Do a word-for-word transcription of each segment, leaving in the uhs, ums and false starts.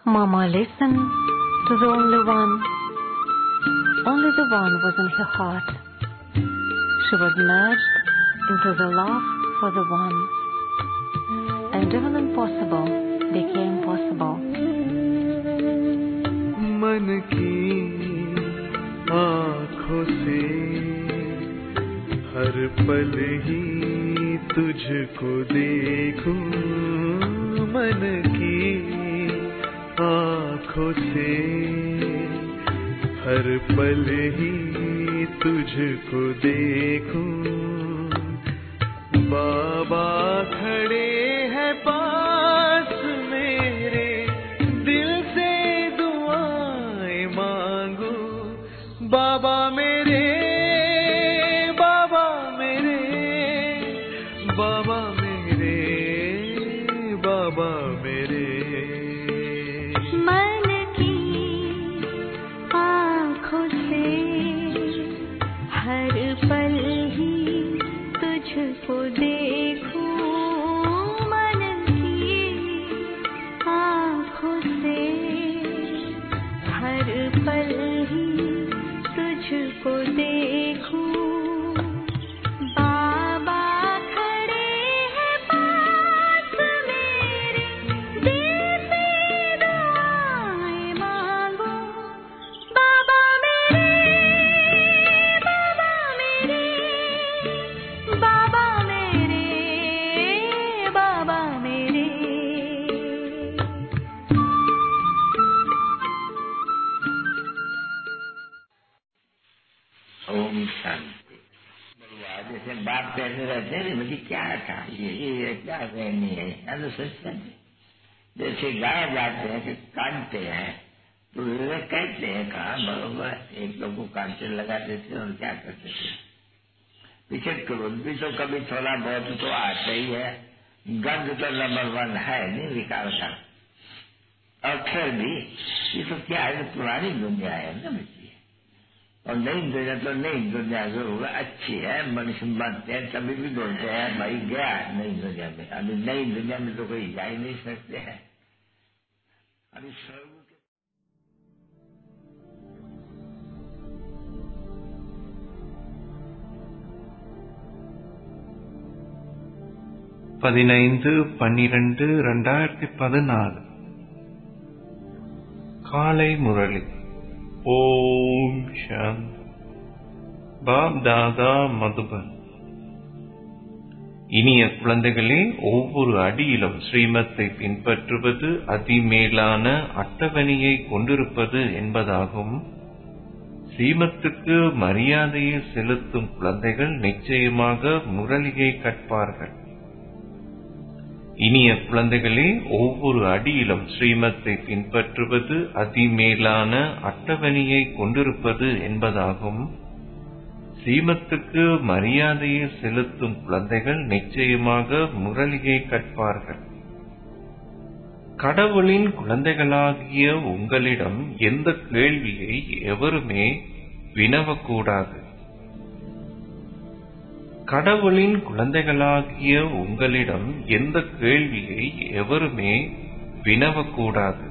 Mama listened to the only one. Only the one was in her heart. She was merged into the love for the one. And even impossible became possible. मन की आँखों से हर पल ही तुझको देखूं, मन की आँखों से हर पल ही तुझको देखूं। बाबा खड़े हैं पास मेरे, दिल से दुआएं मांगू। बाबा मेरे, बाबा मेरे, बाबा मेरे, बाबा मेरे। मन की आँखों से हर पल ही तुझको देखूं, मन की आँखों से हर पल ही तुझको देखूं। बाबा खड़े हैं पास मेरे, दिल से दुआएं मांगो। बाबा मेरे, बाबा मेरे, बाबा मेरे, बाबा मेरे। ओम शांति। जैसे बाप कहते रहते हैं मुझे क्या था, ये ये क्या कहनी है, अनुसंधान। जैसे गाय जाते हैं कि काटते हैं तो वे कहते हैं कहा बरोबर, एक लोग को कांटे लगा देते और क्या करते थे, पीछे क्रोध भी तो कभी थोड़ा बहुत तो आता ही है, गंध तो नंबर वन है नहीं विकार का। और फिर भी ये तो क्या है, पुरानी दुनिया है ना बच्ची, और नई दुनिया तो नई दुनिया जरूर अच्छी है, मनुष्य बनते हैं तभी भी बोलते हैं भाई गया नई दुनिया में। अभी नई दुनिया में तो कोई जा ही नहीं सकते हैं। अभी स्वर्ग के பதினைந்து பன்னிரண்டு ரெண்டாயிரத்தி பதினாலு காலை முரளி. ஓம் சாந்தி. பாப் தாதா மதுபன். இனிய குழந்தைகளே, ஒவ்வொரு அடியிலும் ஸ்ரீமத்தை பின்பற்றுவது அதிமேலான அட்டவணையை கொண்டிருப்பது என்பதாகும். ஸ்ரீமத்துக்கு மரியாதையை செலுத்தும் குழந்தைகள் நிச்சயமாக முரளியை கற்பார்கள். இனிய குழந்தைகளே, ஒவ்வொரு அடியிலும் ஸ்ரீமத்தை பின்பற்றுவது அதிமேலான அட்டவணையை கொண்டிருப்பது என்பதாகும். ஸ்ரீமத்துக்கு மரியாதையை செலுத்தும் குழந்தைகள் நிச்சயமாக முரளியை கற்பார்கள். கடவுளின் குழந்தைகளாகிய உங்களிடம் எந்த கேள்வியை எவருமே வினவக்கூடாது. கடவுளின் குழந்தைகளாகிய உங்களிடம் எந்த கேள்வியை எவருமே வினவக்கூடாது.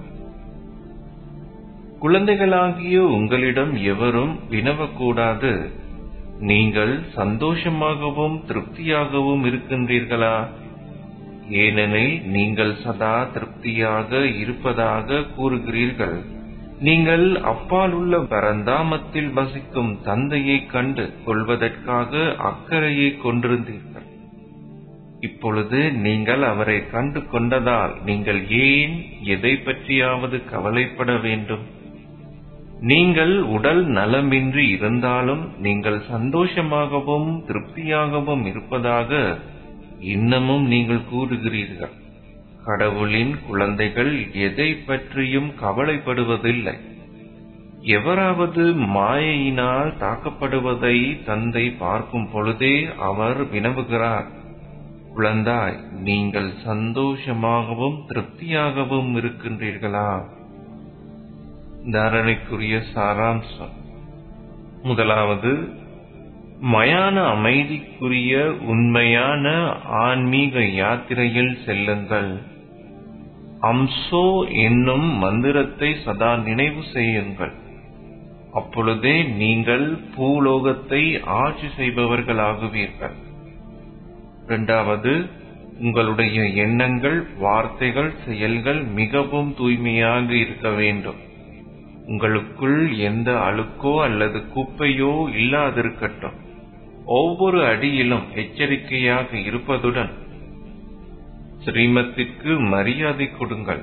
குழந்தைகளாகிய உங்களிடம் எவரும் வினவக்கூடாது, நீங்கள் சந்தோஷமாகவும் திருப்தியாகவும் இருக்கின்றீர்களா? ஏனெனில் நீங்கள் சதா திருப்தியாக இருப்பதாக கூறுகிறீர்கள். நீங்கள் அப்பாலுள்ள பரந்தாமத்தில் வசிக்கும் தந்தையை கண்டு கொள்வதற்காக அக்கறையை கொண்டிருந்தீர்கள். இப்பொழுது நீங்கள் அவரை கண்டு கொண்டதால் நீங்கள் ஏன் எதை பற்றியாவது கவலைப்பட வேண்டும்? நீங்கள் உடல் நலமின்றி இருந்தாலும் நீங்கள் சந்தோஷமாகவும் திருப்தியாகவும் இருப்பதாக இன்னமும் நீங்கள் கூறுகிறீர்கள். கடவுளின் குழந்தைகள் எதை பற்றியும் கவலைப்படுவதில்லை. எவராவது மாயையினால் தாக்கப்படுவதை தந்தை பார்க்கும் பொழுதே அவர் வினவுகிறார், குழந்தாய், நீங்கள் சந்தோஷமாகவும் திருப்தியாகவும் இருக்கின்றீர்களா? தாரணைக்குரிய சாராம்சம். முதலாவது, மயான அமைதிக்குரிய உண்மையான ஆன்மீக யாத்திரையில் செல்லுங்கள். அம்சோ என்னும் மந்திரத்தை சதா நினைவு செய்யுங்கள். அப்பொழுதே நீங்கள் பூலோகத்தை ஆட்சி செய்பவர்களாகுவீர்கள். இரண்டாவது, உங்களுடைய எண்ணங்கள், வார்த்தைகள், செயல்கள் மிகவும் தூய்மையாக இருக்க வேண்டும். உங்களுக்குள் எந்த அழுக்கோ அல்லது குப்பையோ இல்லாதிருக்கட்டும். ஒவ்வொரு அடியிலும் எச்சரிக்கையாக இருப்பதுடன் ஸ்ரீமத்திற்கு மரியாதை கொடுங்கள்.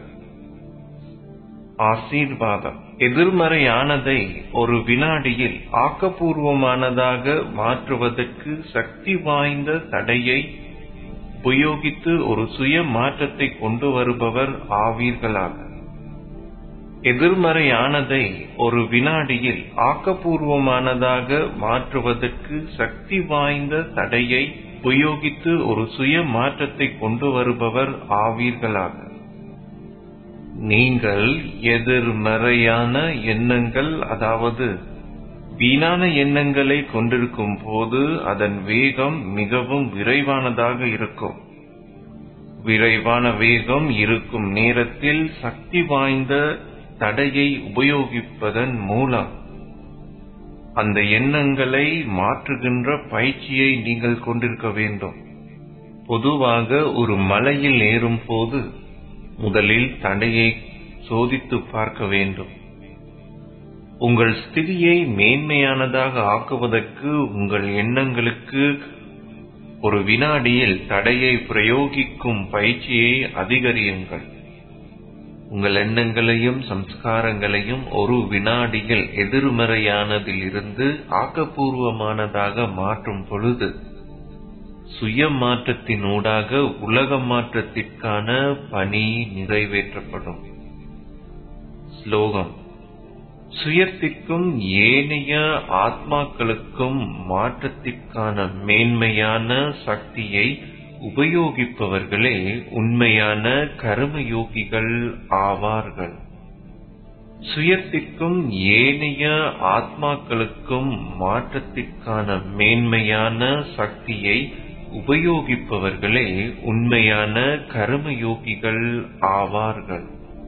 ஆசீர்வாதம். எதிர்மறையானதை ஒரு வினாடியில் ஆக்கப்பூர்வமானதாக மாற்றுவதற்கு சக்தி வாய்ந்த தடையை உபயோகித்து ஒரு சுய மாற்றத்தை கொண்டு வருபவர் ஆவீர்களாக. எதிர்மறையானதை ஒரு வினாடியில் ஆக்கப்பூர்வமானதாக மாற்றுவதற்கு சக்தி வாய்ந்த தடையை உபயோகித்து ஒரு சுய மாற்றத்தை கொண்டு வருபவர் ஆவீர்களாக. நீங்கள் எதிர்மறையான எண்ணங்கள், அதாவது வீணான எண்ணங்களை கொண்டிருக்கும் போது அதன் வேகம் மிகவும் விரைவானதாக இருக்கும். விரைவான வேகம் இருக்கும் நேரத்தில் சக்தி வாய்ந்த தடையை உபயோகிப்பதன் மூலம் அந்த எண்ணங்களை மாற்றுகின்ற பயிற்சியை நீங்கள் கொண்டிருக்க வேண்டும். பொதுவாக ஒரு மலையில் ஏறும் போது முதலில் தடையை சோதித்து பார்க்க வேண்டும். உங்கள் ஸ்திதியை மேன்மையானதாக ஆக்குவதற்கு உங்கள் எண்ணங்களுக்கு ஒரு வினாடியில் தடையை பிரயோகிக்கும் பயிற்சியை அதிகரியுங்கள். உங்கள் எண்ணங்களையும் சம்ஸ்காரங்களையும் ஒரு வினாடியில் எதிர்மறையானதில் இருந்து ஆக்கப்பூர்வமானதாக மாற்றும் பொழுது சுய மாற்றத்தினூடாக உலக மாற்றத்திற்கான பணி நிறைவேற்றப்படும். ஸ்லோகம். சுயத்திற்கும் ஏனைய ஆத்மாக்களுக்கும் மாற்றத்திற்கான மேன்மையான சக்தியை உபயோகிப்பவர்களே உண்மையான கர்மயோகிகள் ஆவார்கள். சுயத்திற்கும் ஏனைய ஆத்மாக்களுக்கும் மாற்றத்திற்கான மேன்மையான சக்தியை உபயோகிப்பவர்களே உண்மையான கர்மயோகிகள் ஆவார்கள்.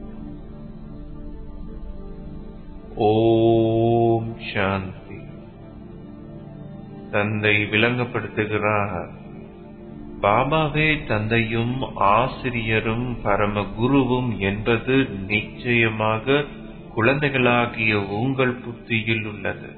ஓம் சாந்தி. தந்தை விளங்கப்படுத்துகிறார். பாபாவே தந்தையும் ஆசிரியரும் பரம குருவும் என்பது நிச்சயமாக குழந்தைகளாகிய உங்கள் புத்தியில் உள்ளது.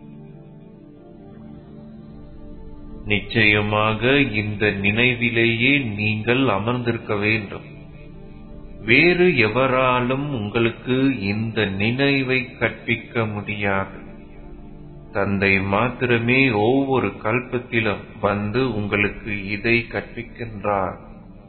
நிச்சயமாக இந்த நினைவிலேயே நீங்கள் அமர்ந்திருக்க வேண்டும். வேறு எவராலும் உங்களுக்கு இந்த நினைவை கற்பிக்க முடியாது. தந்தை மாத்திரமே ஒவ்வொரு கல்பத்திலும் வந்து உங்களுக்கு இதை கற்பிக்கின்றார்.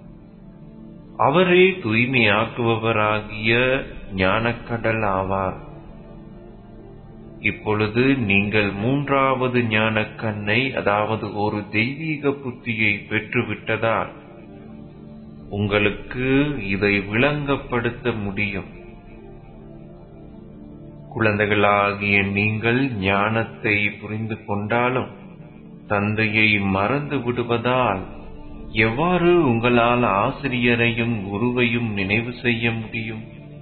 அவரே தூய்மையாக்குபவராகிய ஞானக்கடல் ஆவார். இப்பொழுது நீங்கள் மூன்றாவது ஞானக்கண்ணை, அதாவது ஒரு தெய்வீக புத்தியை பெற்றுவிட்டதால் உங்களுக்கு இதை விளங்கப்படுத்த முடியும். குழந்தைகளாகிய நீங்கள் ஞானத்தை புரிந்து கொண்டாலும் தந்தையை மறந்து விடுவதால் எவ்வாறு உங்களால் ஆசிரியரையும் குருவையும் நினைவு செய்ய முடியும்?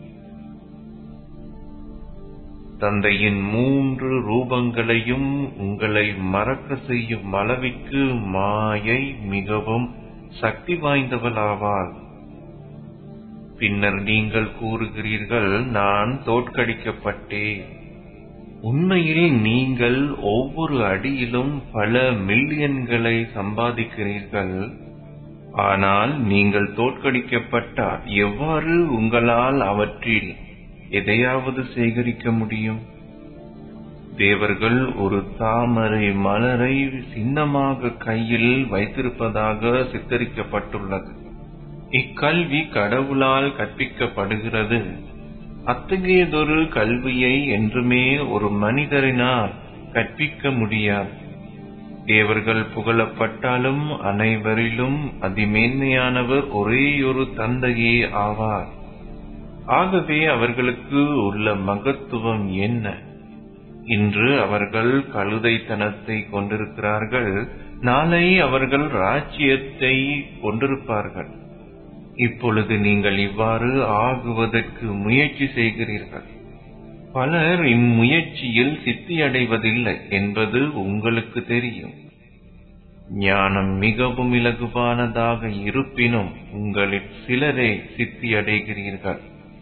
தந்தையின் மூன்று ரூபங்களையும் உங்களை மறக்க செய்யும் அளவிற்கு மாயை மிகவும் சக்தி வாய்ந்தவளாவாள். பின்னர் நீங்கள் கூறுகிறீர்கள், நான் தோற்கடிக்கப்பட்டேன். உண்மையில் நீங்கள் ஒவ்வொரு அடியிலும் பல மில்லியன்களை சம்பாதிக்கிறீர்கள். ஆனால் நீங்கள் தோற்கடிக்கப்பட்டால் எவ்வாறு உங்களால் அவற்றில் எதையாவது சேகரிக்க முடியும்? தேவர்கள் ஒரு தாமரை மலரை சின்னமாக கையில் வைத்திருப்பதாக சித்தரிக்கப்பட்டுள்ளது. இக்கல்வி கடவுளால் கற்பிக்கப்படுகிறது. அத்தகையதொரு கல்வியை என்றுமே ஒரு மனிதரினால் கற்பிக்க முடியாது. தேவர்கள் புகழப்பட்டாலும் அனைவரிலும் அதிமேன்மையானவர் ஒரேயொரு தந்தையே ஆவார். ஆகவே அவர்களுக்கு உள்ள மகத்துவம் என்ன? இன்று அவர்கள் கழுதைத்தனத்தை கொண்டிருக்கிறார்கள், நாளை அவர்கள் ராஜ்யத்தை கொண்டிருப்பார்கள். இப்பொழுது நீங்கள் இவ்வாறு ஆகுவதற்கு முயற்சி செய்கிறீர்கள். பலர் இம்முயற்சியில் சித்தியடைவதில்லை என்பது உங்களுக்கு தெரியும். ஞானம் மிகவும் இலகுவானதாக இருப்பினும் உங்களில் சிலரே சித்தியடைகிறீர்கள்.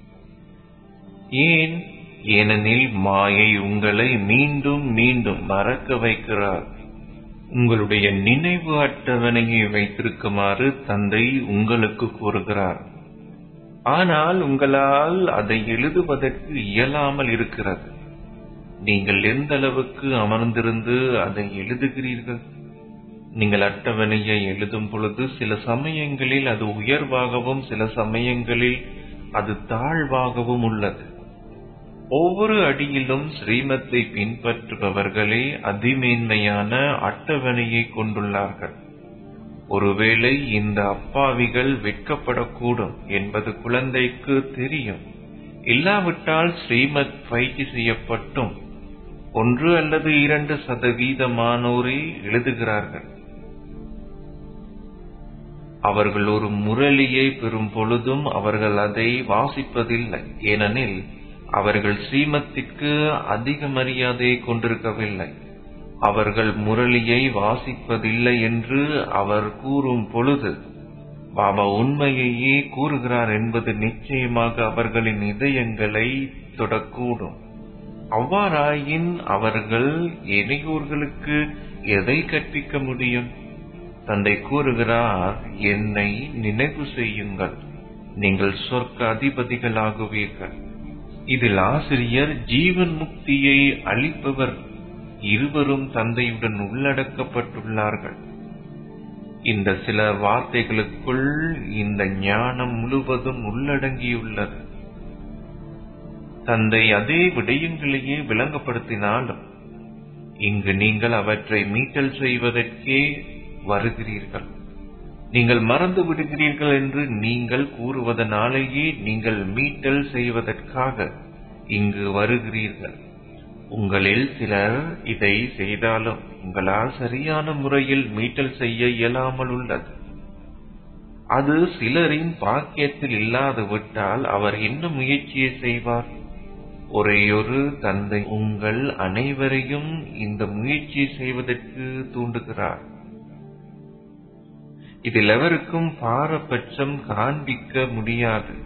ஏன்? ஏனெனில் மாயை உங்களை மீண்டும் மீண்டும் மறக்க வைக்கிறார். உங்களுடைய நினைவு அட்டவணையை வைத்திருக்குமாறு தந்தை உங்களுக்கு கூறுகிறார். ஆனால் உங்களால் அதை எழுதுவதற்கு இயலாமல் இருக்கிறது. நீங்கள் எந்த அளவுக்கு அமர்ந்திருந்து அதை எழுதுகிறீர்கள்? நீங்கள் அட்டவணையை எழுதும் பொழுது சில சமயங்களில் அது உயர்வாகவும் சில சமயங்களில் அது தாழ்வாகவும் உள்ளது. ஒவ்வொரு அடியிலும் ஸ்ரீமத்தை பின்பற்றுபவர்களே அதிமேன்மையான அட்டவணையை கொண்டுள்ளார்கள். ஒருவேளை இந்த அப்பாவிகள் வெட்கப்படக்கூடும் என்பது குழந்தைக்கு தெரியும். இல்லாவிட்டால் ஸ்ரீமத் பயிற்சி செய்யப்பட்டும் ஒன்று அல்லது இரண்டு சதவீதமானோரே எழுதுகிறார்கள். அவர்கள் ஒரு முரளியை பெறும் பொழுதும் அவர்கள் அதை வாசிப்பதில்லை. ஏனெனில் அவர்கள் ஸ்ரீமத்திற்கு அதிக மரியாதையை கொண்டிருக்கவில்லை. அவர்கள் முரளியை வாசிப்பதில்லை என்று அவர் கூறும் பொழுது பாபா உண்மையையே கூறுகிறார் என்பது நிச்சயமாக அவர்களின் இதயங்களை தொடக்கூடும். அவ்வாறாயின் அவர்கள் ஏனையோர்களுக்கு எதை கற்பிக்க முடியும்? தந்தை கூறுகிறார், என்னை நினைவு செய்யுங்கள், நீங்கள் சொர்க்க அதிபதிகளாகுவீர்கள். இதில் ஆசிரியர் ஜீவன் முக்தியை அளிப்பவர் இருவரும் தந்தையுடன் உள்ளடக்கப்பட்டுள்ளார்கள். இந்த சில வார்த்தைகளுக்குள் இந்த ஞானம் முழுவதும் உள்ளடங்கியுள்ளது. தந்தை அதே விடயங்களையே விளங்கப்படுத்தினாலும் இங்கு நீங்கள் அவற்றை மீட்டல் செய்வதற்கே வருகிறீர்கள். நீங்கள் மறந்து விடுகிறீர்கள் என்று நீங்கள் கூறுவதனாலேயே நீங்கள் மீட்டல் செய்வதற்காக இங்கு வருகிறீர்கள். உங்களில் சிலர் இதை செய்தாலும் உங்களால் சரியான முறையில் மீட்டல் செய்ய இயலாமல் உள்ளது. அது சிலரின் பாக்கியத்தில் இல்லாது விட்டால் அவர் என்ன முயற்சியை செய்வார்? ஒரேயொரு தந்தை உங்கள் அனைவரையும் இந்த முயற்சியை செய்வதற்கு தூண்டுகிறார். இதில் எவருக்கும் பாரபட்சம் காண்பிக்க முடியாது.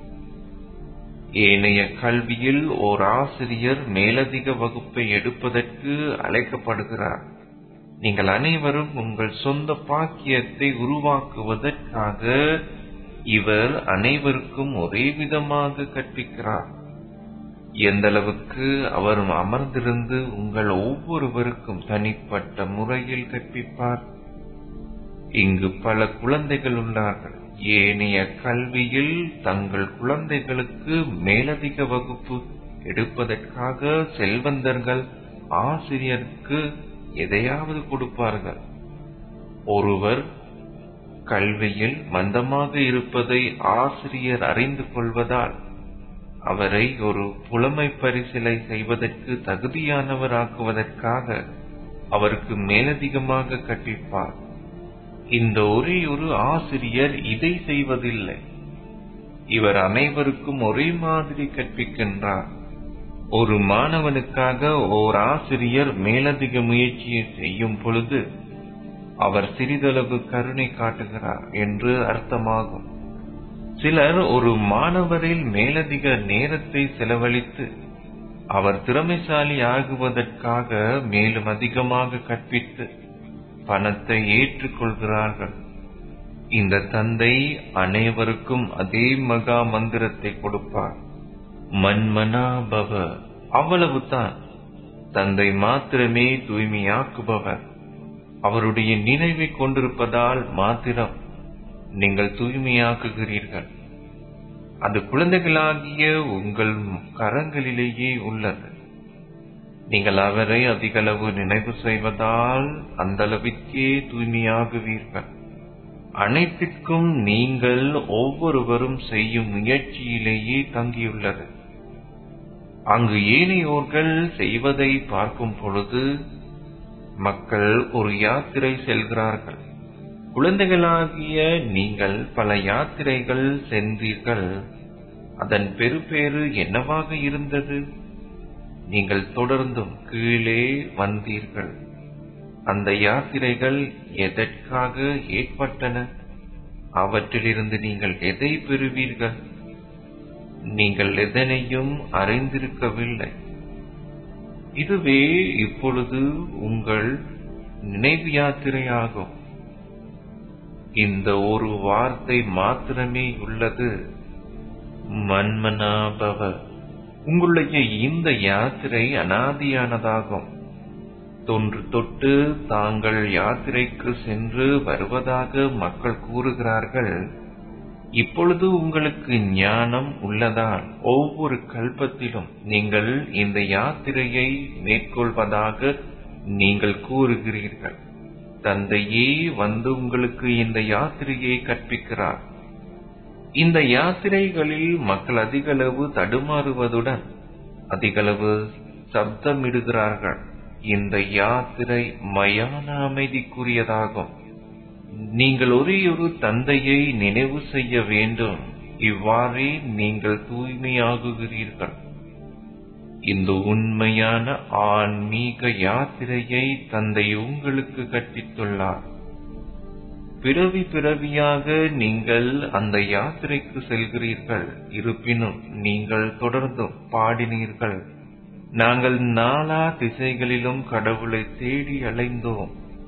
ஏனைய கல்வியில் ஓர் ஆசிரியர் மேலதிக வகுப்பை எடுப்பதற்கு அழைக்கப்படுகிறார். நீங்கள் அனைவரும் உங்கள் சொந்த பாக்கியத்தை உருவாக்குவதற்காக இவர் அனைவருக்கும் ஒரே விதமாக கற்பிக்கிறார். எந்த அளவுக்கு அவர் அமர்ந்திருந்து உங்கள் ஒவ்வொருவருக்கும் தனிப்பட்ட முறையில் கற்பிப்பார். இங்கு பல குழந்தைகள் உள்ளார்கள். ஏனைய கல்வியில் தங்கள் குழந்தைகளுக்கு மேலதிக வகுப்பு எடுப்பதற்காக செல்வந்தர்கள் ஆசிரியருக்கு எதையாவது கொடுப்பார்கள். ஒருவர் கல்வியில் மந்தமாக இருப்பதை ஆசிரியர் அறிந்து கொள்வதால் அவரை ஒரு புலமை பரிசிலை செய்வதற்கு தகுதியானவர் ஆக்குவதற்காக அவருக்கு மேலதிகமாக கற்பிப்பார். இந்த ஒரே ஒரு ஆசிரியர் இதை செய்வதில்லை. இவர் அனைவருக்கும் ஒரே மாதிரி கற்பிக்கின்றார். ஒரு மாணவனுக்காக ஓர் ஆசிரியர் மேலதிக முயற்சியை செய்யும் பொழுது அவர் சிறிதளவு கருணை காட்டுகிறார் என்று அர்த்தமாகும். சிலர் ஒரு மாணவரில் மேலதிக நேரத்தை செலவழித்து அவர் திறமைசாலி ஆகுவதற்காக மேலும் அதிகமாக கற்பித்து பணத்தை ஏற்றுக்கொள்கிறார்கள். இந்த தந்தை அனைவருக்கும் அதே மகா மந்திரத்தை கொடுப்பார், மன்மனா பவ. அவ்வளவுதான். தந்தை மாத்திரமே தூய்மையாக்குபவர். அவருடைய நினைவை கொண்டிருப்பதால் மாத்திரம் நீங்கள் தூய்மையாக்குகிறீர்கள். அது குழந்தைகளாகிய உங்கள் கரங்களிலேயே உள்ளது. நீங்கள் அவரை அதிகளவு நினைவு செய்வதால் அந்த அளவிற்கே தூய்மையாகுவீர்கள். அனைத்திற்கும் நீங்கள் ஒவ்வொருவரும் செய்யும் முயற்சியிலேயே தங்கியுள்ளது. அங்கு ஏனையோர்கள் செய்வதை பார்க்கும் பொழுது மக்கள் ஒரு யாத்திரை செல்கிறார்கள். குழந்தைகளாகிய நீங்கள் பல யாத்திரைகள் சென்றீர்கள். அதன் பெறுபேறு என்னவாக இருந்தது? நீங்கள் தொடர்ந்தும் கீழே வந்தீர்கள். அந்த யாத்திரைகள் எதற்காக ஏற்பட்டன? அவற்றிலிருந்து நீங்கள் எதை பெறுவீர்கள்? நீங்கள் எதனையும் அறிந்திருக்கவில்லை. இதுவே இப்பொழுது உங்கள் நினைவு யாத்திரையாகும். இந்த ஒரு வார்த்தை மாத்திரமே உள்ளது, மன்மனாபவ. உங்களுடைய இந்த யாத்திரை அனாதியானதாகும். தொன்று தொட்டு தாங்கள் யாத்திரைக்கு சென்று வருவதாக மக்கள் கூறுகிறார்கள். இப்பொழுது உங்களுக்கு ஞானம் உள்ளதால் ஒவ்வொரு கல்பத்திலும் நீங்கள் இந்த யாத்திரையை மேற்கொள்வதாக நீங்கள் கூறுகிறீர்கள். தந்தையே வந்து உங்களுக்கு இந்த யாத்திரையை கற்பிக்கிறார். இந்த யாத்திரைகளில் மக்கள் அதிகளவு தடுமாறுவதுடன் அதிகளவு சப்தமிடுகிறார்கள். இந்த யாத்திரை மயான அமைதிக்குரியதாகும். நீங்கள் ஒரேயொரு தந்தையை நினைவு செய்ய வேண்டும். இவ்வாறே நீங்கள் தூய்மையாகுகிறீர்கள். இந்த உண்மையான ஆன்மீக யாத்திரையை தந்தை உங்களுக்கு கற்பித்துள்ளார். பிறவி பிறவியாக நீங்கள் அந்த யாத்திரைக்கு செல்கிறீர்கள். இருப்பினும் நீங்கள் தொடர்ந்து பாடினீர்கள், நாங்கள் நாலா திசைகளிலும் கடவுளை தேடி அலைந்தோம்.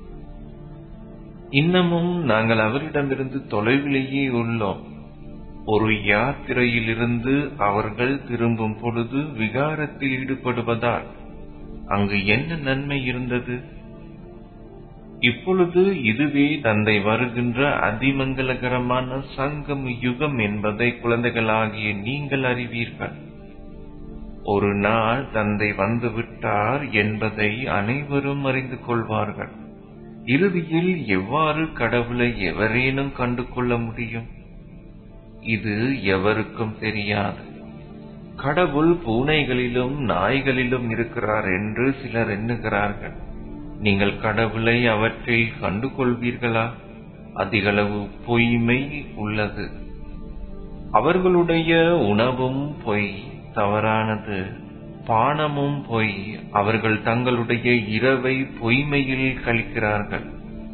இன்னமும் நாங்கள் அவரிடமிருந்து தொலைவிலேயே உள்ளோம். ஒரு யாத்திரையிலிருந்து அவர்கள் திரும்பும் பொழுது விகாரத்தில் ஈடுபடுவதால் அங்கு என்ன நன்மை இருந்தது? இப்பொழுது இதுவே தந்தை வருகின்ற அதிமங்கலகரமான சங்கம் யுகம் என்பதை குழந்தைகளாகிய நீங்கள் அறிவீர்கள். ஒரு நாள் தந்தை வந்துவிட்டார் என்பதை அனைவரும் அறிந்து கொள்வார்கள். இறுதியில் எவ்வாறு கடவுளை எவரேனும் கண்டு கொள்ள முடியும்? இது எவருக்கும் தெரியாது. கடவுள் பூனைகளிலும் நாய்களிலும் இருக்கிறார் என்று சிலர் எண்ணுகிறார்கள். நீங்கள் கடவுளை அவற்றில் கண்டு கொள்வீர்களா? அதிகளவு பொய்மை உள்ளது. அவர்களுடைய உணவும் பொய், தவறானது. பானமும் பொய். அவர்கள் தங்களுடைய இரவை பொய்மையில் கழிக்கிறார்கள்.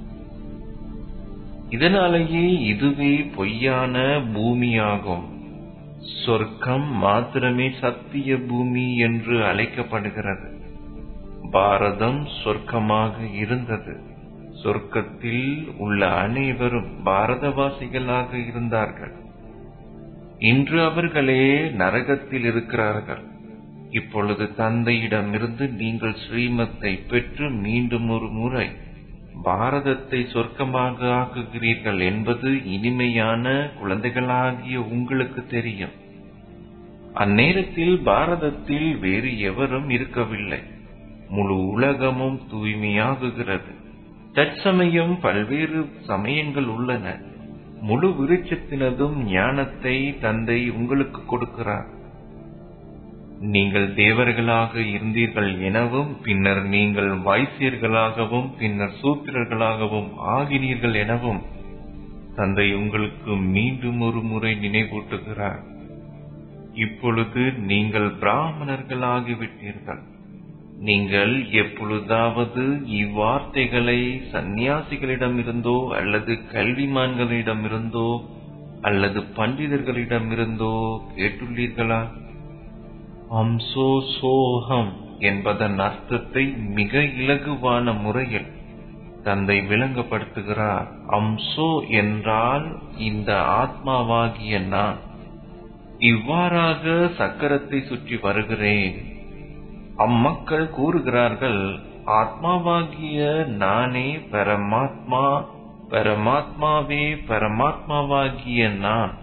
இதனாலேயே இதுவே பொய்யான பூமியாகும். சொர்க்கம் மாத்திரமே சத்திய பூமி என்று அழைக்கப்படுகிறது. பாரதம் சொர்க்கமாக இருந்தது. சொர்க்கத்தில் உள்ள அனைவரும் பாரதவாசிகளாக இருந்தார்கள். இன்று அவர்களே நரகத்தில் இருக்கிறார்கள். இப்பொழுது தந்தையிடமிருந்து நீங்கள் ஸ்ரீமத்தை பெற்று மீண்டும் ஒரு முறை பாரதத்தை சொர்க்கமாக ஆக்குகிறீர்கள் என்பது இனிமையான குழந்தைகளாகிய உங்களுக்கு தெரியும். அந்நேரத்தில் பாரதத்தில் வேறு எவரும் இருக்கவில்லை. முழு உலகமும் தூய்மையாகுகிறது. தற்சமயம் பல்வேறு சமயங்கள் உள்ளன. முழு விருட்சத்தினதும் ஞானத்தை தந்தை உங்களுக்கு கொடுக்கிறார். நீங்கள் தேவர்களாக இருந்தீர்கள் எனவும், பின்னர் நீங்கள் வைசியர்களாகவும், பின்னர் சூத்திரர்களாகவும் ஆகினீர்கள் எனவும் தந்தை உங்களுக்கு மீண்டும் ஒரு முறை நினைவூட்டுகிறார். இப்பொழுது நீங்கள் பிராமணர்களாகிவிட்டீர்கள். நீங்கள் எப்பொழுதாவது இவ்வார்த்தைகளை சந்நியாசிகளிடமிருந்தோ அல்லது கல்விமான்களிடமிருந்தோ அல்லது பண்டிதர்களிடமிருந்தோ கேட்டுள்ளீர்களா? அம்சோ சோகம் என்பதன் அர்த்தத்தை மிக இலகுவான முறையில் தந்தை விளங்கப்படுத்துகிறார். அம்சோ என்றால் இந்த ஆத்மாவாகிய நான் இவ்வாறாக சக்கரத்தை சுற்றி வருகிறேன். அம்மக்கள் கூறுகிறார்கள், ஆத்மாவாகிய நானே பரமாத்மா, பரமாத்மாவே பரமாத்மாவாகிய நான்.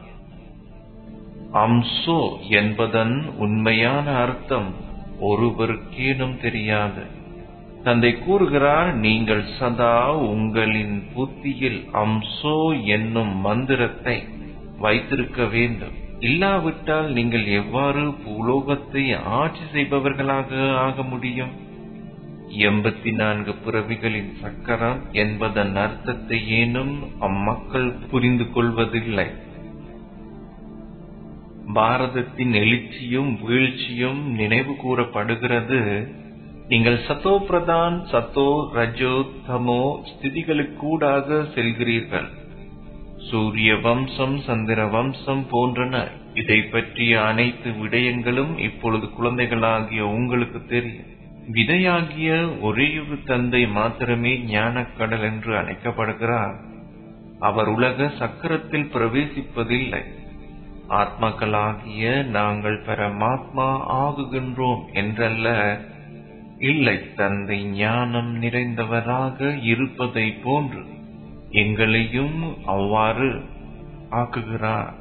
அம்சோ என்பதன் உண்மையான அர்த்தம் ஒருவருக்கேனும் தெரியாது. தந்தை கூறுகிறார், நீங்கள் சதா உங்களின் புத்தியில் அம்சோ என்னும் மந்திரத்தை வைத்திருக்க வேண்டும். இல்லாவிட்டால் நீங்கள் எவ்வாறு பூலோகத்தை ஆட்சி செய்பவர்களாக ஆக முடியும்? எண்பத்தி நான்கு பிறவிகளின் சக்கரம் என்பதன் அர்த்தத்தை ஏனும் அம்மக்கள் புரிந்து கொள்வதில்லை. பாரதத்தின் எழுச்சியும் வீழ்ச்சியும் நினைவு கூறப்படுகிறது. நீங்கள் சத்தோ பிரதான், சத்தோ ரஜோ தமோ ஸ்திதிகளுக்கூடாக செல்கிறீர்கள். சூரிய வம்சம், சந்திர வம்சம் போன்றன. இதை பற்றிய அனைத்து விடயங்களும் இப்பொழுது குழந்தைகளாகிய உங்களுக்கு தெரியும். விதையாகிய ஒரேயொரு தந்தை மாத்திரமே ஞானக்கடல் என்று அழைக்கப்படுகிறார். அவர் உலக சக்கரத்தில் பிரவேசிப்பதில்லை. ஆத்மாக்களாகிய நாங்கள் பரமாத்மா ஆகுகின்றோம் என்றல்ல. இல்லை, தந்தை ஞானம் நிறைந்தவராக இருப்பதை போன்று எங்களையும் அவ்வாறு ஆக்குகிறார்.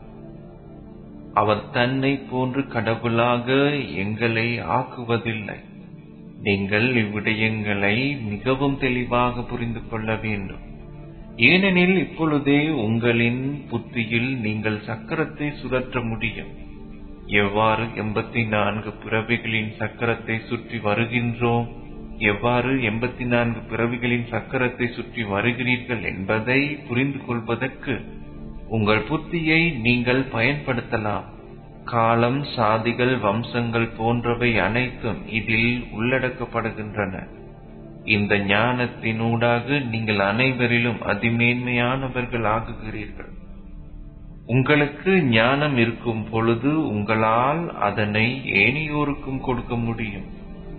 அவர் தன்னை போன்று கடவுளாக எங்களை ஆக்குவதில்லை. நீங்கள் இவ்விடயங்களை மிகவும் தெளிவாக புரிந்து கொள்ள வேண்டும். ஏனெனில் இப்பொழுதே உங்களின் புத்தியில் நீங்கள் சக்கரத்தை சுழற்ற முடியும். எவ்வாறு எண்பத்தி நான்கு பிறவிகளின் சக்கரத்தை சுற்றி வருகின்றோம், எவ்வாறு எண்பத்தி நான்கு பிறவிகளின் சக்கரத்தை சுற்றி வருகிறீர்கள் என்பதை புரிந்து கொள்வதற்கு உங்கள் புத்தியை நீங்கள் பயன்படுத்தலாம். காலம், சாதிகள், வம்சங்கள் போன்றவை அனைத்தும் இதில் உள்ளடக்கப்படுகின்றன. இந்த ஞானத்தினூடாக நீங்கள் அனைவரிலும் அதிமேன்மையானவர்கள் ஆகுகிறீர்கள். உங்களுக்கு ஞானம் இருக்கும் பொழுது உங்களால் அதனை ஏனையோருக்கும் கொடுக்க முடியும்.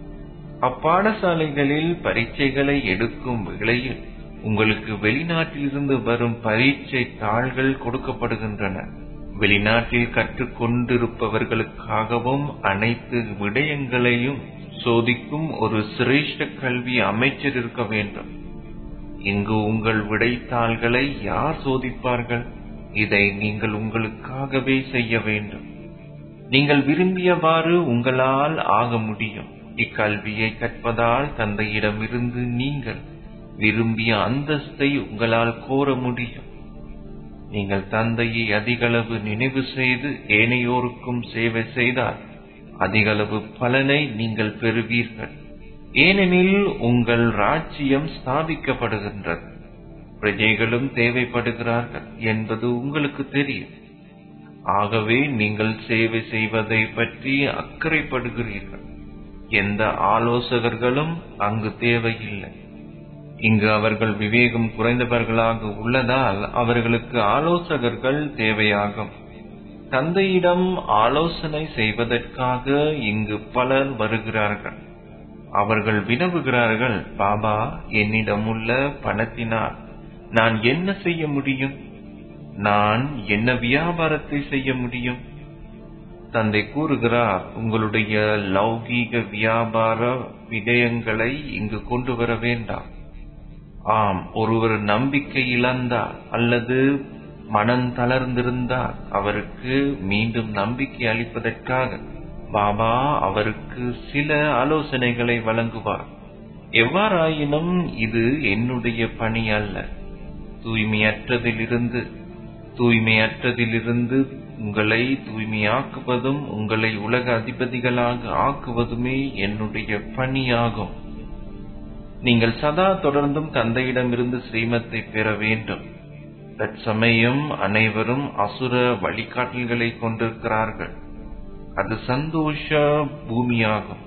அப்பாடசாலைகளில் பரீட்சைகளை எடுக்கும் வேளையில் உங்களுக்கு வெளிநாட்டிலிருந்து வரும் பரீட்சை தாள்கள் கொடுக்கப்படுகின்றன. வெளிநாட்டில் கற்றுக் கொண்டிருப்பவர்களுக்காகவும் அனைத்து விடயங்களையும் சோதிக்கும் ஒரு சிரேஷ்ட கல்வி அமைச்சர் இருக்க வேண்டும். இங்கு உங்கள் விடைத்தாள்களை யார் சோதிப்பார்கள்? இதை நீங்கள் உங்களுக்காகவே செய்ய வேண்டும். நீங்கள் விரும்பியவாறு உங்களால் ஆக முடியும். இக்கல்வியை கற்பதால் தந்தையிடமிருந்து நீங்கள் விரும்பிய அந்தஸ்தை உங்களால் கோர முடியும். நீங்கள் தந்தையை அதிகளவு நினைவு செய்து ஏனையோருக்கும் சேவை செய்தால் அதிகளவு பலனை நீங்கள் பெறுவீர்கள். ஏனெனில் உங்கள் ராஜ்யம் ஸ்தாபிக்கப்படுகின்றது. பிரஜைகளும் தேவைப்படுகிறார்கள் என்பது உங்களுக்கு தெரியும். ஆகவே நீங்கள் சேவை செய்வதை பற்றி அக்கறைப்படுகிறீர்கள். எந்த ஆலோசகர்களும் அங்கு தேவையில்லை. இங்கு அவர்கள் விவேகம் குறைந்தவர்களாக உள்ளதால் அவர்களுக்கு ஆலோசகர்கள் தேவையாகும். தந்தையிடம் ஆலோசனை செய்வதற்காக இங்கு பலர் வருகிறார்கள். அவர்கள் வினவுகிறார்கள், பாபா, என்னிடமுள்ள பணத்தினால் நான் என்ன செய்ய முடியும்? நான் என்ன வியாபாரத்தை செய்ய முடியும்? தந்தை கூறுகிறார், உங்களுடைய லௌகீக வியாபார விடயங்களை இங்கு கொண்டு வர வேண்டாம். ஆம், ஒருவர் நம்பிக்கை இழந்தார் அல்லது மனம் தளர்ந்திருந்தார், அவருக்கு மீண்டும் நம்பிக்கை அளிப்பதற்காக பாபா அவருக்கு சில ஆலோசனைகளை வழங்குவார். எவ்வாறாயினும் இது என்னுடைய பணி அல்ல. தூய்மையற்றதிலிருந்து தூய்மையற்றதிலிருந்து உங்களை தூய்மையாக்குவதும் உங்களை உலக அதிபதிகளாக ஆக்குவதுமே என்னுடைய பணியாகும். நீங்கள் சதா தொடர்ந்தும் தந்தையிடமிருந்து ஸ்ரீமத்தை பெற வேண்டும். தற்சமயம் அனைவரும் அசுர வழிகாட்டல்களை கொண்டிருக்கிறார்கள். அது சந்தோஷ பூமியாகும்.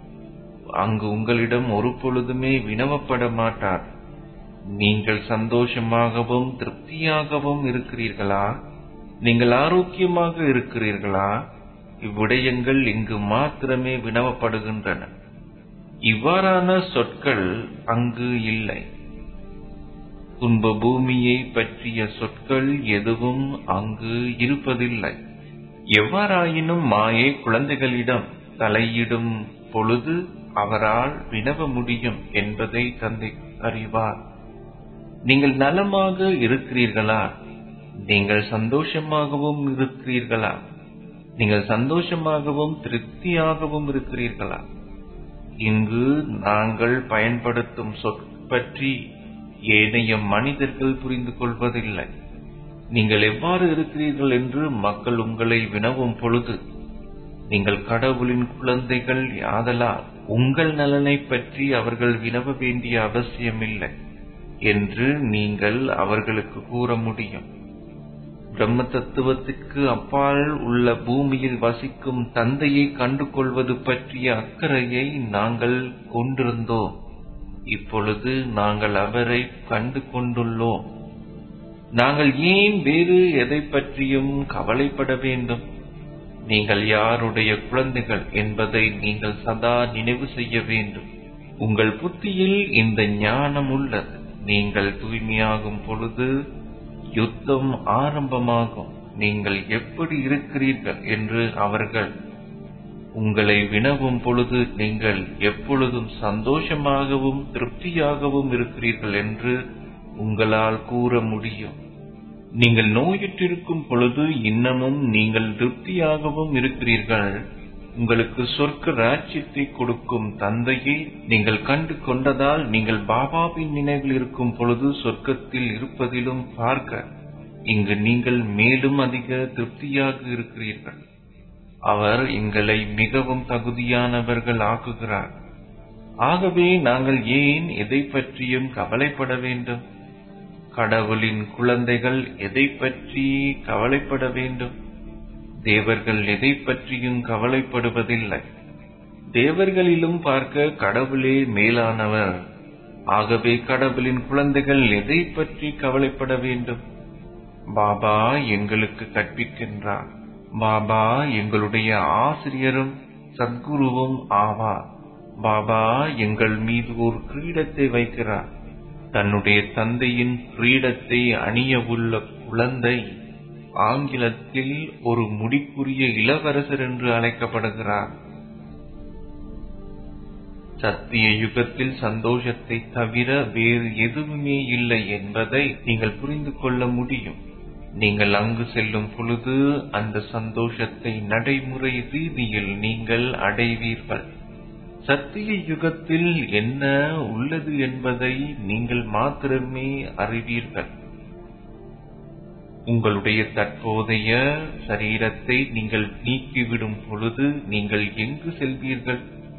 அங்கு உங்களிடம் ஒரு பொழுதுமே வினவப்பட மாட்டார். நீங்கள் சந்தோஷமாகவும் திருப்தியாகவும் இருக்கிறீர்களா? நீங்கள் ஆரோக்கியமாக இருக்கிறீர்களா? இவ்விடயங்கள் இங்கு மாத்திரமே வினவப்படுகின்றன. இவ்வாறான சொற்கள் அங்கு இல்லை. துன்ப பூமியை பற்றிய சொற்கள் எதுவும் அங்கு இருப்பதில்லை. எவ்வாறாயினும் மாயை குழந்தைகளிடம் தலையிடும் பொழுது அவரால் வினவ முடியும் என்பதை தந்தை அறிவார். நீங்கள் நலமாக இருக்கிறீர்களா? நீங்கள் சந்தோஷமாகவும் இருக்கிறீர்களா? நீங்கள் சந்தோஷமாகவும் திருப்தியாகவும் இருக்கிறீர்களா? இங்கு நாங்கள் பயன்படுத்தும் சொற் பற்றி ஏனைய மனிதர்கள் புரிந்து கொள்வதில்லை. நீங்கள் எவ்வாறு இருக்கிறீர்கள் என்று மக்கள் உங்களை வினவும் பொழுது நீங்கள் கடவுளின் குழந்தைகள் ஆதலால் உங்கள் நலனை பற்றி அவர்கள் வினவ வேண்டிய அவசியமில்லை என்று நீங்கள் அவர்களுக்கு கூற முடியும். பிரம்ம தத்துவத்திற்கு அப்பால் உள்ள பூமியில் வசிக்கும் தந்தையை கண்டு கொள்வது பற்றிய அக்கறையை நாங்கள் கொண்டிருந்தோம். இப்பொழுது நாங்கள் அவரை கண்டு கொண்டுள்ளோம். நாங்கள் ஏன் வேறு எதை பற்றியும் கவலைப்பட வேண்டும்? நீங்கள் யாருடைய குழந்தைகள் என்பதை நீங்கள் சதா நினைவு செய்ய வேண்டும். உங்கள் புத்தியில் இந்த ஞானம் உள்ளது. நீங்கள் தூய்மையாகும் பொழுது யுத்தம் ஆரம்பமாகும். நீங்கள் எப்படி இருக்கிறீர்கள் என்று அவர்கள் உங்களை வினவும் பொழுது நீங்கள் எப்பொழுதும் சந்தோஷமாகவும் திருப்தியாகவும் இருக்கிறீர்கள் என்று உங்களால் கூற முடியும். நீங்கள் நோயுற்றிருக்கும் பொழுது இன்னமும் நீங்கள் திருப்தியாகவும் இருக்கிறீர்கள். உங்களுக்கு சொர்க்க ராஜ்யத்தை கொடுக்கும் தந்தையை நீங்கள் கண்டு கொண்டதால் நீங்கள் பாபாவின் நினைவில் இருக்கும் பொழுது சொர்க்கத்தில் இருப்பதிலும் பார்க்க இங்கு நீங்கள் மேலும் அதிக திருப்தியாக இருக்கிறீர்கள். அவர் எங்களை மிகவும் தகுதியானவர்கள் ஆக்குகிறார். ஆகவே நாங்கள் ஏன் எதை பற்றியும் கவலைப்பட வேண்டும்? கடவுளின் குழந்தைகள் எதை பற்றி கவலைப்பட வேண்டும்? தேவர்கள் எதை பற்றியும் கவலைப்படுவதில்லை. தேவர்களிலும் பார்க்க கடவுளே மேலானவர். ஆகவே கடவுளின் குழந்தைகள் எதை பற்றி கவலைப்பட வேண்டும்? பாபா எங்களுக்கு கற்பிக்கின்றார். பாபா எங்களுடைய ஆசிரியரும் சத்குருவும் ஆவார். பாபா எங்கள் மீது ஒரு கிரீடத்தை வைக்கிறார். தன்னுடைய தந்தையின் கிரீடத்தை அணிய உள்ள குழந்தை ஆங்கிலத்தில் ஒரு முடிக்குரிய இளவரசர் என்று அழைக்கப்படுகிறார். சத்திய யுகத்தில் சந்தோஷத்தை தவிர வேறு எதுவுமே இல்லை என்பதை நீங்கள் புரிந்து கொள்ள முடியும். நீங்கள் அங்கு செல்லும் பொழுது அந்த சந்தோஷத்தை நடைமுறை ரீதியில் நீங்கள் அடைவீர்கள். சத்திய யுகத்தில் என்ன உள்ளது என்பதை நீங்கள் மாத்திரமே அறிவீர்கள். உங்களுடைய தற்போதைய சரீரத்தை நீங்கள் நீக்கிவிடும் பொழுது நீங்கள் எங்கு செல்வீர்கள்?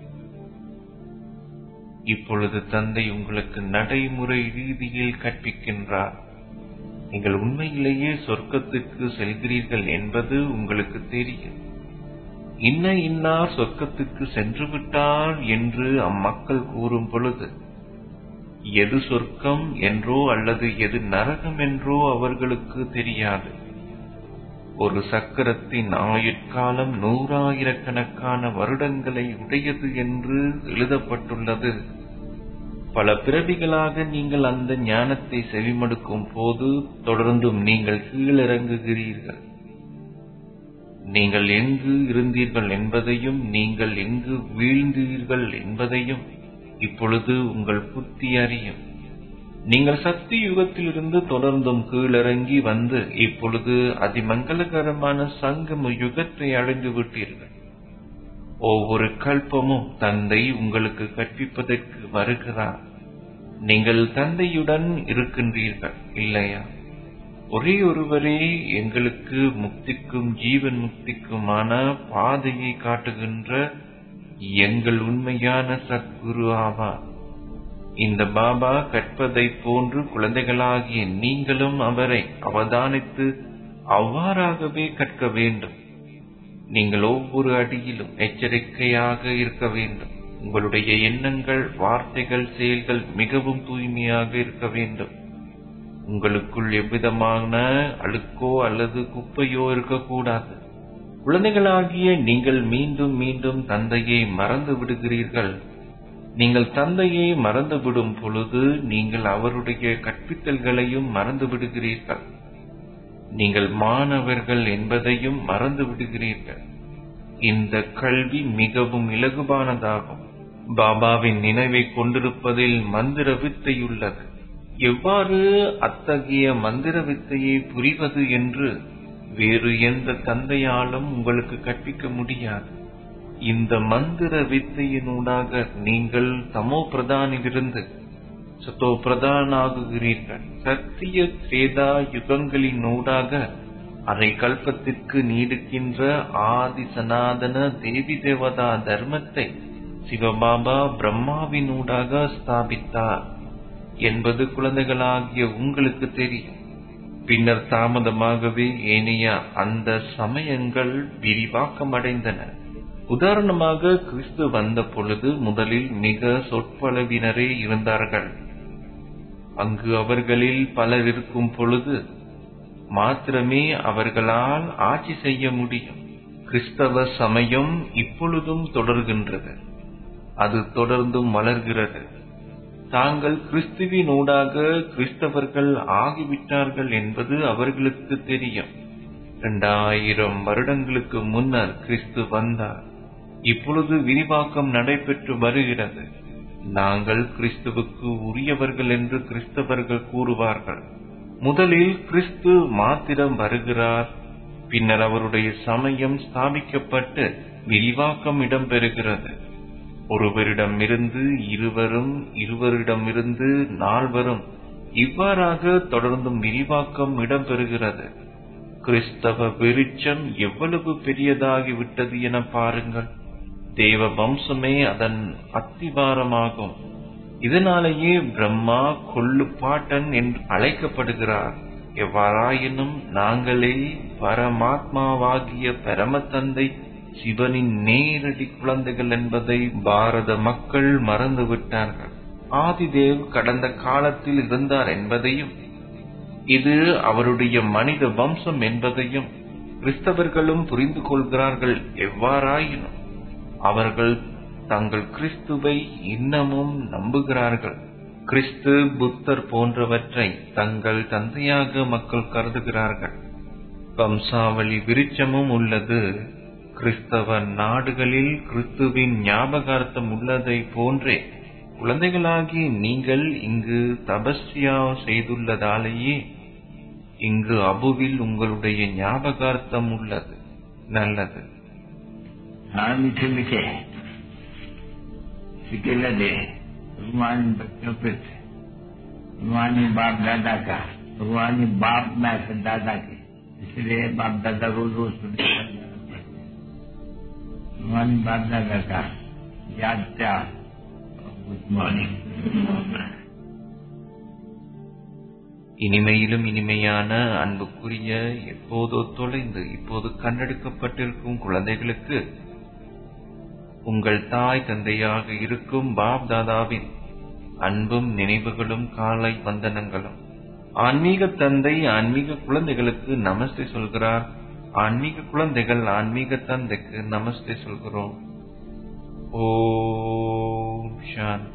இப்பொழுது தந்தை உங்களுக்கு நடைமுறை ரீதியில் கற்பிக்கின்றார். நீங்கள் உண்மையிலேயே சொர்க்கத்துக்கு செல்கிறீர்கள் என்பது உங்களுக்கு தெரியும். இன்ன இன்னார் சொர்க்கத்துக்கு சென்று விட்டார் என்று அம்மக்கள் கூறும் பொழுது எது சொர்க்கம் என்றோ அல்லது எது நரகம் என்றோ அவர்களுக்கு தெரியாது. ஒரு சக்கரத்தின் ஆயுட்காலம் நூறாயிரக்கணக்கான வருடங்களை உடையது என்று எழுதப்பட்டுள்ளது. பல பிறவிகளாக நீங்கள் அந்த ஞானத்தை செவிமடுக்கும் போது தொடர்ந்தும் நீங்கள் கீழிறங்குகிறீர்கள். நீங்கள் எங்கு இருந்தீர்கள் என்பதையும் நீங்கள் எங்கு வீழ்ந்தீர்கள் என்பதையும் இப்பொழுது உங்கள் புத்தி அறியும். நீங்கள் சக்தி யுகத்திலிருந்து தொடர்ந்தும் கீழிறங்கி வந்து இப்பொழுது அதிமங்கலகரமான சங்கம யுகத்தை அடைந்து விட்டீர்கள். ஒவ்வொரு கல்பமும் தந்தை உங்களுக்கு கற்பிப்பதற்கு வருகிறார். நீங்கள் தந்தையுடன் இருக்கின்றீர்கள் இல்லையா? ஒரே ஒருவரே எங்களுக்கு முக்திக்கும் ஜீவன் முக்திக்குமான பாதையை காட்டுகின்ற எங்கள் உண்மையான சத்குரு ஆவார். இந்த பாபா கற்பதை போன்று குழந்தைகளாகிய நீங்களும் அவரை அவதானித்து அவ்வாறாகவே கற்க வேண்டும். நீங்கள் ஒவ்வொரு அடியிலும் எச்சரிக்கையாக இருக்க வேண்டும். உங்களுடைய எண்ணங்கள், வார்த்தைகள், செயல்கள் மிகவும் தூய்மையாக இருக்க வேண்டும். உங்களுக்குள் எவ்விதமான அழுக்கோ அல்லது குப்பையோ இருக்கக்கூடாது. குழந்தைகளாகிய நீங்கள் மீண்டும் மீண்டும் தந்தையை மறந்து விடுகிறீர்கள். நீங்கள் தந்தையை மறந்துவிடும் பொழுது நீங்கள் அவருடைய கற்பித்தல்களையும் மறந்து விடுகிறீர்கள். நீங்கள் மாணவர்கள் என்பதையும் மறந்து விடுகிறீர்கள். இந்த கல்வி மிகவும் இலகுவானதாகும். பாபாவின் நினைவை கொண்டிருப்பதில் மந்திர வித்தை உள்ளது. எவ்வாறு அத்தகைய மந்திர வித்தையை புரிவது என்று வேறு எந்த தந்தையாலும் உங்களுக்கு கற்பிக்க முடியாது. இந்த மந்திர வித்தையினூடாக நீங்கள் தமோ பிரதானிலிருந்து சத்தோ பிரதானாகுகிறீர்கள். சத்திய திரேதா யுகங்களினூடாக அரை கல்பத்திற்கு நீடிக்கின்ற ஆதி சனாதன தேவி தேவதா தர்மத்தை சிவபாபா பிரம்மாவினூடாக ஸ்தாபித்தார் என்பது குழந்தைகளாகிய உங்களுக்கு தெரியும். பின்னர் தாமதமாகவே ஏனைய அந்த சமயங்கள் விரிவாக்கமடைந்தன. உதாரணமாக, கிறிஸ்து வந்த பொழுது முதலில் மிக சொற்பளவினரே இருந்தார்கள். அங்கு அவர்களில் பலர் இருக்கும் பொழுது மாத்திரமே அவர்களால் ஆட்சி செய்ய முடியும். கிறிஸ்தவ சமயம் இப்பொழுதும் தொடர்கின்றது. அது தொடர்ந்தும் வளர்கிறது. தாங்கள் கிறிஸ்துவினூடாக கிறிஸ்தவர்கள் ஆகிவிட்டார்கள் என்பது அவர்களுக்கு தெரியும். இரண்டாயிரம் வருடங்களுக்கு முன்னர் கிறிஸ்து வந்தார். இப்பொழுது விரிவாக்கம் நடைபெற்று வருகிறது. நாங்கள் கிறிஸ்துவுக்கு உரியவர்கள் என்று கிறிஸ்தவர்கள் கூறுவார்கள். முதலில் கிறிஸ்து மாத்திரம் வருகிறார். பின்னர் அவருடைய சமயம் ஸ்தாபிக்கப்பட்டு விரிவாக்கம் இடம்பெறுகிறது. ஒருவரிடமிருந்து இருவரும், இருவரிடமிருந்து நால்வரும், இவ்வாறாக தொடர்ந்தும் விரிவாக்கம் இடம்பெறுகிறது. கிறிஸ்தவ விருட்சம் எவ்வளவு பெரியதாகிவிட்டது என பாருங்கள். தேவ வம்சமே அதன் அத்திவாரமாகும். இதனாலேயே பிரம்மா கொள்ளுப்பாட்டன் என்று அழைக்கப்படுகிறார். எவ்வாறாயினும் நாங்களே பரமாத்மாவாகிய பரமதந்தை சிவனின் நேரடி குழந்தைகள் என்பதை பாரத மக்கள் மறந்துவிட்டார்கள். ஆதிதேவ் கடந்த காலத்தில் இருந்தார் என்பதையும் இது அவருடைய மனித வம்சம் என்பதையும் கிறிஸ்தவர்களும் புரிந்து கொள்கிறார்கள். எவ்வாறாயினும் அவர்கள் தங்கள் கிறிஸ்துவை இன்னமும் நம்புகிறார்கள். கிறிஸ்து, புத்தர் போன்றவற்றை தங்கள் தந்தையாக மக்கள் கருதுகிறார்கள். வம்சாவளி விருட்சமும் உள்ளது. கிறிஸ்தவ நாடுகளில் கிறிஸ்துவின் ஞாபகார்த்தம் உள்ளதை போன்றே குழந்தைகளாகி நீங்கள் இங்கு தபஸ்யா செய்துள்ளதாலேயே இங்கு அபுவில் உங்களுடைய ஞாபகார்த்தம் உள்ளது. நல்லது. हाँ मीठे मीठे सिक्के लदे भगवान बच्चों पे भगवान बाप दादा का भगवान बाप में से दादा के, इसलिए बाप दादा रोज रोज सुनते भगवान बाप दादा का याद क्या। Good morning. இனிமையிலும் இனிமையான அன்புக்குரிய, எப்போதோ தொலைந்து இப்போது கண்டெடுக்கப்பட்டிருக்கும் குழந்தைகளுக்கு உங்கள் தாய் தந்தையாக இருக்கும் பாப் தாதாவின் அன்பும் நினைவுகளும் காலை வந்தனங்களும். ஆன்மீக தந்தை ஆன்மீக குழந்தைகளுக்கு நமஸ்தே சொல்கிறார். ஆன்மீக குழந்தைகள் ஆன்மீக தந்தைக்கு நமஸ்தே சொல்கிறோம். ஓம் சாந்தி.